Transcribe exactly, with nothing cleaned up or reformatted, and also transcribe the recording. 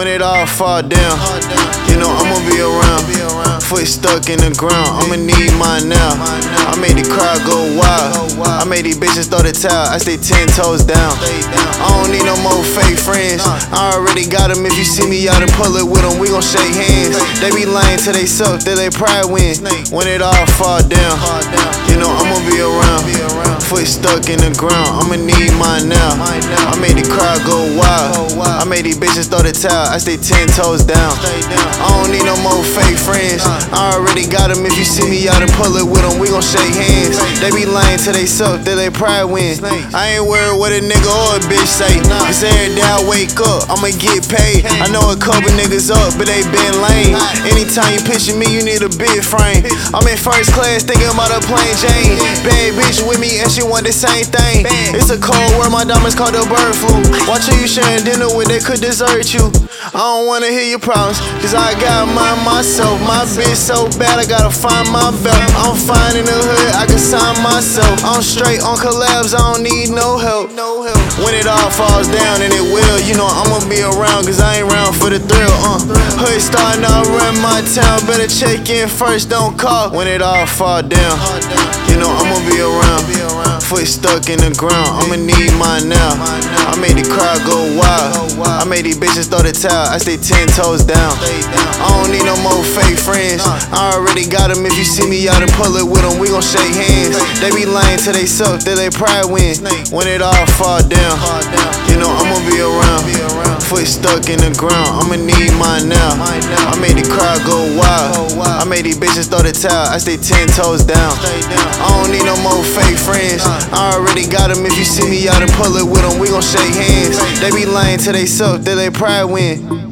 When it all fall down, you know I'ma be around. Foot stuck in the ground, I'ma need mine now. I made the crowd go wild. I made these bitches throw the towel. I stay ten toes down. I don't need no more fake friends. I already got them. If you see me out in public with them, we gon' shake hands. They be lying to they self, till they pride win. When it all fall down, you know I'ma be around. Foot stuck in the ground, I'ma need mine now. I made the crowd go wild. I made these bitches throw the towel. I stay ten toes down. I don't need no more fake friends. I already got them. If you see me out in public with them, we gon' shake hands. They be lying to they self, till they pride win. I ain't worried what a nigga or a bitch say. Cause every day I wake up, I'ma get paid. I know a couple niggas up, but they been lame. Anytime you picture me, you need a big frame. I'm in first class thinking about a plain Jane. Bad bitch with me and she want the same thing. It's a cold world, my diamonds called the bird flu. Watch who you sharing dinner with, they could desert you. I don't wanna hear your problems, cause I got mine myself. My bitch so bad, I gotta find my belt. I'm fine in the hood, I can sign myself. I'm straight on collabs, I don't need no help. When it all falls down, and it will, you know I'ma be around, cause I ain't around for the thrill. Uh. Hood star, now run my town, better check in first, don't call. When it all fall down, you know I'ma be around. Foot stuck in the ground, I'ma need mine now. I made the crowd go wild. I made these bitches throw the towel. I stay ten toes down. I don't need no more fake friends. I already got them. If you see me out in public with them, we gon' shake hands. They be lying to they self, till they pride win. When it all fall down, you know I'ma be around. Foot stuck in the ground, I'ma need mine now. I made the crowd go wild. I made these bitches throw the towel. I stay ten toes down. I don't need no more fake friends. I already got them. If you see me out in public with them, we gon' shake hands. They be lying to they self, till they pride win.